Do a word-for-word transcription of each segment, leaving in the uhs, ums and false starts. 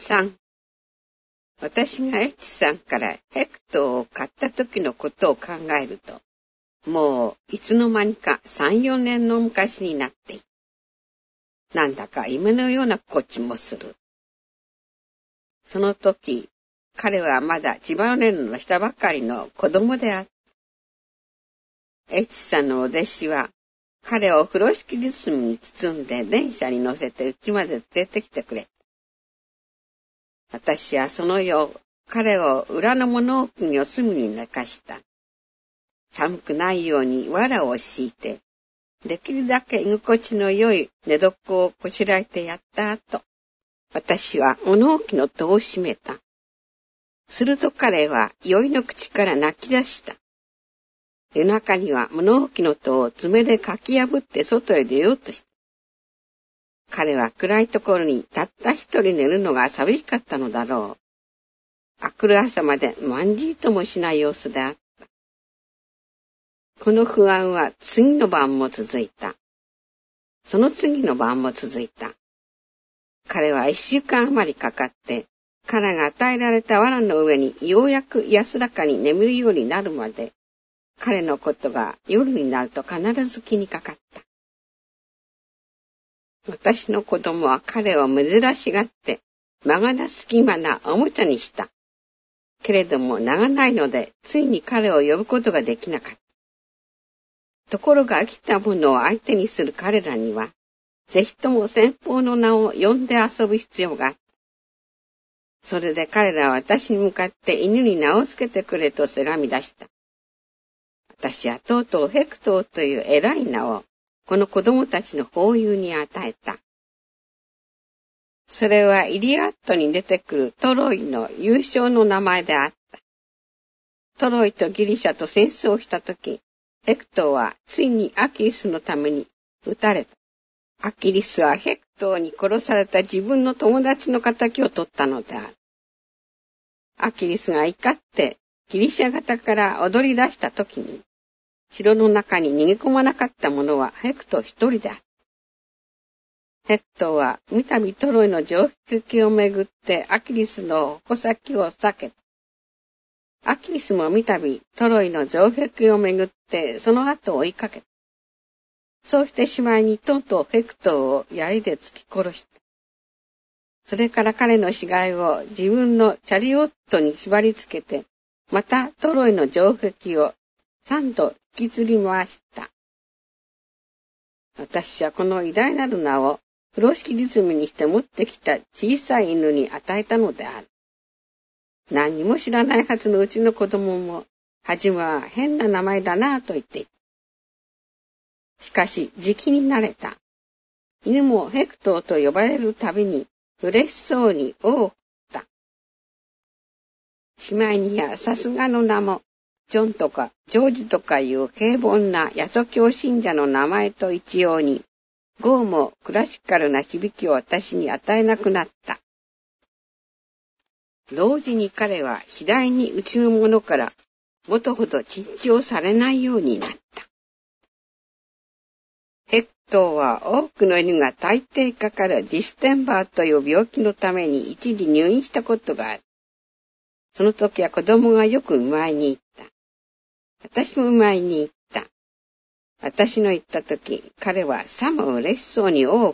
さん、私がエッチさんからヘクトーを買った時のことを考えると、もういつの間にかさん、よねんの昔になっている。なんだか夢のようなこっちもする。その時、彼はまだ千葉年のしたばかりの子供であった。エッチさんのお弟子は、彼を風呂敷包みに包んで電車に乗せて家まで連れてきてくれ。私はその夜、彼を裏の物置にお隅に寝かした。寒くないように藁を敷いて、できるだけ居心地の良い寝床をこしらえてやった後、私は物置の戸を閉めた。すると彼は酔いの口から泣き出した。夜中には物置の戸を爪でかき破って外へ出ようとした。彼は暗いところにたった一人寝るのが寂しかったのだろう。明くる朝までまんじりともしない様子であった。この不安は次の晩も続いた。その次の晩も続いた。彼は一週間余りかかって、彼が与えられた藁の上にようやく安らかに眠るようになるまで、彼のことが夜になると必ず気にかかった。私の子供は彼を珍しがって、間がな隙間なおもちゃにした。けれども名がないので、ついに彼を呼ぶことができなかった。ところが飽きたものを相手にする彼らには、ぜひとも先方の名を呼んで遊ぶ必要があった。それで彼らは私に向かって犬に名をつけてくれとせがみ出した。私はとうとうヘクトーという偉い名を、この子供たちの法友に与えた。それはイリアットに出てくるトロイの優勝の名前であった。トロイとギリシャと戦争をしたとき、ヘクトーはついにアキリスのために撃たれた。アキリスはヘクトーに殺された自分の友達の仇を取ったのである。アキリスが怒ってギリシャ方から踊り出したときに、城の中に逃げ込まなかった者はヘクトー一人であった。ヘクトーは三度トロイの城壁をめぐってアキリスの矛先を避けた。アキリスも三度トロイの城壁をめぐってその後を追いかけた。そうしてしまいにとうとうヘクトーを槍で突き殺した。それから彼の死骸を自分のチャリオットに縛り付けて、またトロイの城壁を三度引きずり回した。私はこの偉大なる名を風呂敷包みにして持ってきた小さい犬に与えたのである。何にも知らないはずのうちの子供も、はじめは変な名前だなぁと言っていた。しかし、じきに慣れた。犬もヘクトーと呼ばれるたびに、嬉しそうに尾を振った。しまいにはさすがの名も、ジョンとかジョージとかいう平凡なヤソ教信者の名前と一様に、ゴーもクラシカルな響きを私に与えなくなった。同時に彼は次第にうちの者から元ほど珍重されないようになった。ヘクトーは多くの犬が大抵かかるディステンバーという病気のために一時入院したことがある。その時は子供がよく見舞いに行った。私も見舞いに行った。私の行った時、彼はさも嬉しそうに尾を振って、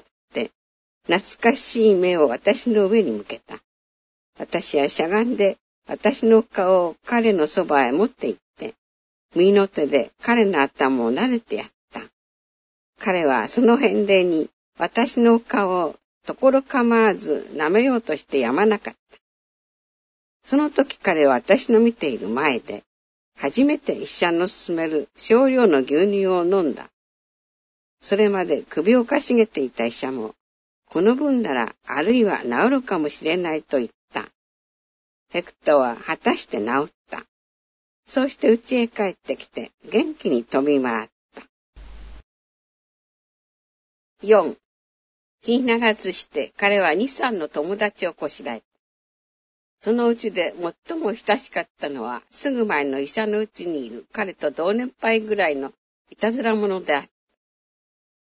懐かしい目を私の上に向けた。私はしゃがんで、私の顔を彼のそばへ持って行って、右の手で彼の頭を撫でてやった。彼はその返礼に私の顔をところ構わず舐めようとしてやまなかった。その時彼は私の見ている前で、初めて医者の勧める少量の牛乳を飲んだ。それまで首をかしげていた医者も、この分ならあるいは治るかもしれないと言った。ヘクトーは果たして治った。そうして家へ帰ってきて元気に飛び回った。よん. 日長ずして彼は二三の友達をこしらえた。そのうちで最も親しかったのはすぐ前の医者のうちにいる彼と同年配ぐらいのいたずら者であった。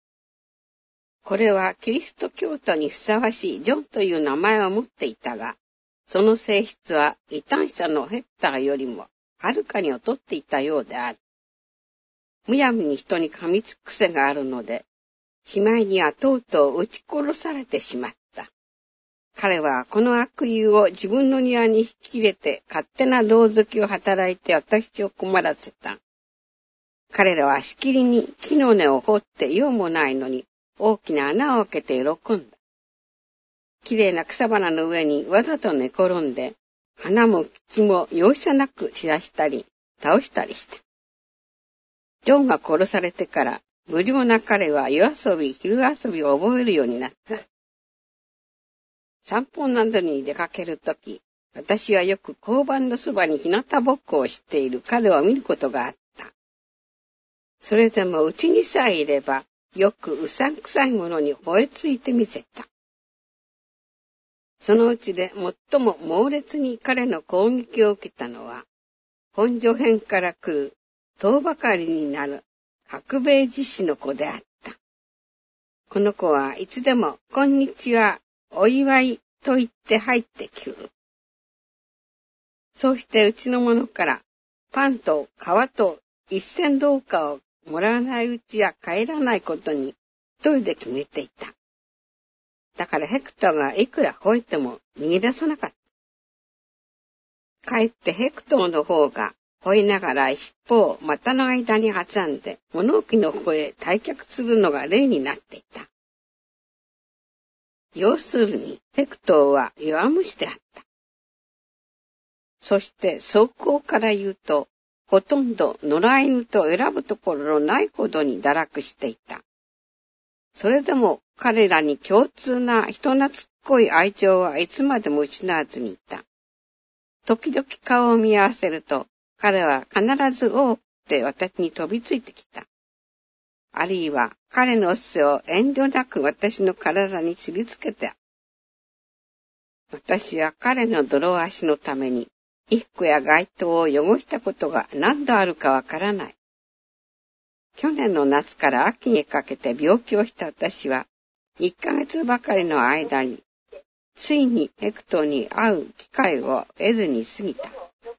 これはキリスト教徒にふさわしいジョンという名前を持っていたが、 その性質は異端者のヘクターよりもはるかに劣っていたようである。むやみに人に噛みつく癖があるので、しまいにはとうとう撃ち殺されてしまった。彼はこの悪友を自分の庭に引き入れて勝手な胴突きを働いて私を困らせた。彼らはしきりに木の根を掘って用もないのに大きな穴を開けて喜んだ。きれいな草花の上にわざと寝転んで、花も口も容赦なく散らしたり倒したりした。ジョンが殺されてから無良な彼は夜遊び、昼遊びを覚えるようになった。散歩などに出かけるとき、私はよく交番のそばに日向ぼっこをしている彼を見ることがあった。それでもうちにさえいれば、よくうさんくさいものに吠えついてみせた。そのうちで最も猛烈に彼の攻撃を受けたのは、本所編から来る遠ばかりになる白米実子の子であった。この子はいつでも、こんにちは、お祝いと言って入ってくる。そうしてうちの者からパンと皮と一銭銅貨をもらわないうちは帰らないことに一人で決めていた。だからヘクトーがいくら吠えても逃げ出さなかった。かえってヘクトーの方が吠えながら尻尾を股の間に挟んで物置の方へ退却するのが例になっていた。要するにヘクトーは弱虫であった。そして走行から言うと、ほとんど野良犬と選ぶところのないほどに堕落していた。それでも彼らに共通な人懐っこい愛情はいつまでも失わずにいた。時々顔を見合わせると、彼は必ずおうって私に飛びついてきた。あるいは彼の背を遠慮なく私の体にすりつけた。私は彼の泥足のために衣服や街灯を汚したことが何度あるかわからない。去年の夏から秋にかけて病気をした私は、いっかげつばかりの間に、ついにヘクトーに会う機会を得ずに過ぎた。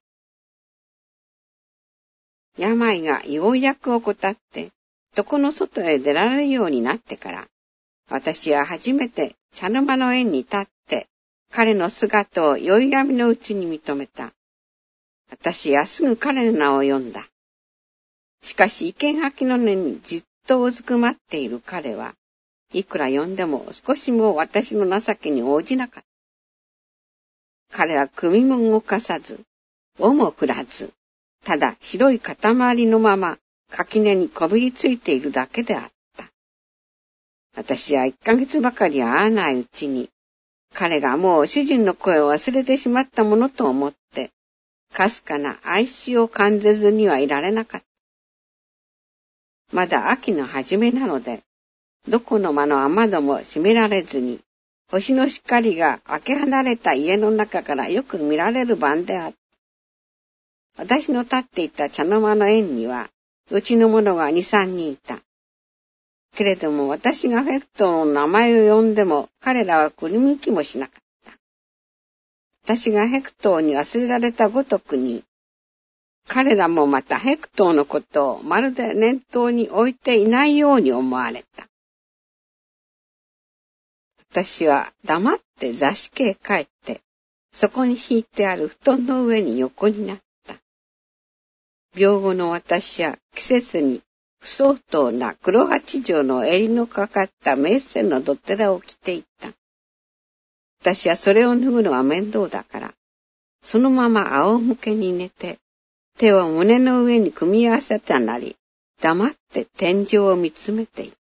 病がようやく怠って、床の外へ出られるようになってから、私は初めて茶の間の縁に立って、彼の姿を宵闇のうちに認めた。私はすぐ彼の名を呼んだ。しかし、生垣の根にじっとうずくまっている彼は、いくら呼んでも少しも私の情けに応じなかった。彼は首も動かさず、尾も振らず、ただ白い塊のまま垣根にこびりついているだけであった。私はいっかげつばかり会わないうちに、彼がもう主人の声を忘れてしまったものと思って、かすかな哀愁を感じずにはいられなかった。まだ秋の初めなので、どこの間の雨戸も閉められずに、星の光が開け離れた家の中からよく見られる晩であった。私の立っていた茶の間の縁には、うちの者が二三人いた。けれども私がヘクトーの名前を呼んでも彼らは振り向きもしなかった。私がヘクトーに忘れられたごとくに、彼らもまたヘクトーのことをまるで念頭に置いていないように思われた。私は黙って座敷へ帰って、そこに敷いてある布団の上に横になった。病後の私は季節に不相当な黒八丈の襟のかかった名線のドテラを着ていた。私はそれを脱ぐのは面倒だから、そのまま仰向けに寝て、手を胸の上に組み合わせたなり、黙って天井を見つめていた。